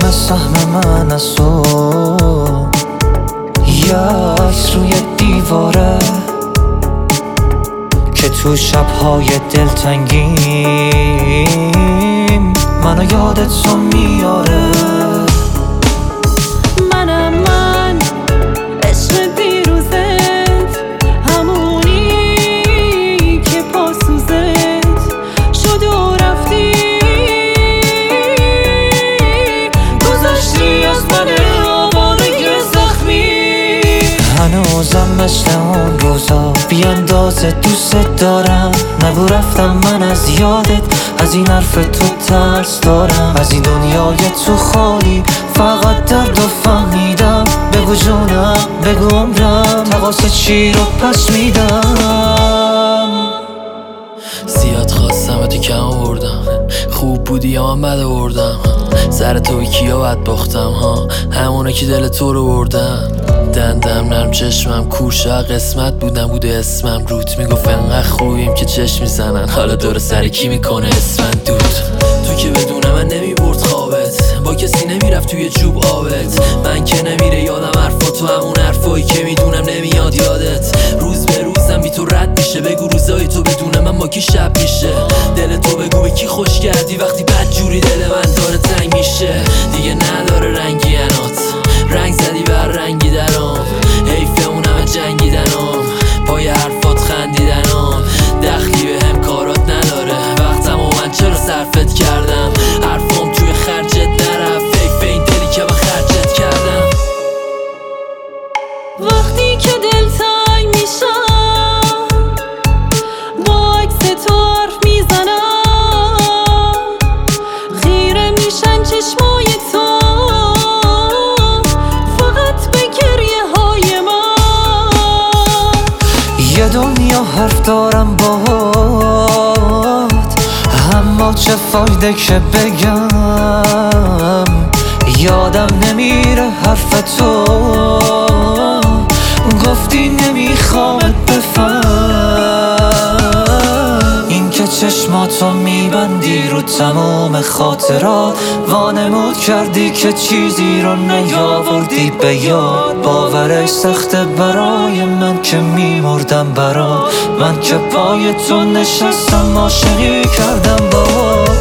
تمام سهم من از تو، یه عکس روی دیواره که تو شب‌های دلتنگیم منو یادت تو میاره. منم من، عشق پیروزت، همونی که پاسوزت شد و رفتی، گذاشتی از من آوارگی زخمی. هنوزم مثل اون روزا بی اندازه دوست دارم، نگو رفتم من از یادت، از این حرف تو ترس دارم، از این دنیای تو خالی فقط درد و فهمیدم. بگو جونم، بگو عمرم، تقاص چی رو پس میدم. زیاد خواستم تو کم آوردم، خوب بودی یا من بد آوردم، سر تو کیا بد باختم ها، همونه که دل تو رو بردم. دندم نرم چشمم کوشه قسمت بودم بوده اسمم، روت میگفت انقدر خوبیم که چشم میزنن، حالا دور سر کی میکنه اسمم دود. تو که بدون من نمیبرد خوابت، با کسی نمیرفت توی جوب آبت، من که نمیره یادم حرفا تو، همون حرفایی که میدونم نمیاد یادت. روز به روزم بی تو رد میشه، بگو روزای تو بدون من با کی شب میشه، دل تو بگو به کی خوش کردی وقتی بد جوری دل من داره تنگ میشه. دیگه نداره رنگی انات، رنگ زدی بر رنگی درام، حیف اون همه جنگیدنام، پای حرفات خندیدنام، دخلی به هم کارات نداره، وقتم و من چرا صرفت کردم، حرفام توی خرجت نرفت، حیف این دلی که من خرجت کردم. وقتی که دلتنگ میشم با عکس تو حرف میزنم، خیره میشن چشمای تو فقط به گریه های من. یه دنیا حرف دارم باهات، اما چه فایده که بگم، یادم نمیره حرف تو، گفتی نمیخوامت بفهم. این که چشماتو میبندی رو تمام خاطرات، وانمود کردی که چیزی رو نیاوردی به یاد، باورش سخته برای من که میمردم برات، من که پای تو نشستم عاشقی کردم باهات.